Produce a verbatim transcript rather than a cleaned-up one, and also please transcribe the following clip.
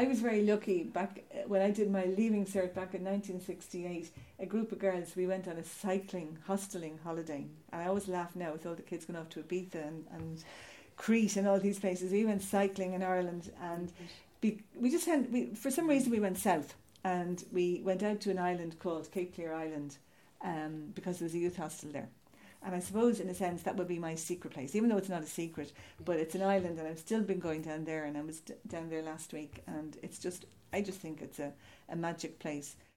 I was very lucky back uh, when I did my leaving cert back in nineteen sixty-eight. A group of girls, we went on a cycling, hosteling holiday. And I always laugh now with all the kids going off to Ibiza and, and Crete and all these places. We went cycling in Ireland, and be, we just went, we, for some reason we went south, and we went out to an island called Cape Clear Island um, because there was a youth hostel there. And I suppose, in a sense, that would be my secret place, even though it's not a secret, but it's an island, and I've still been going down there, and I was d- down there last week, and it's just, I just think it's a, a magic place.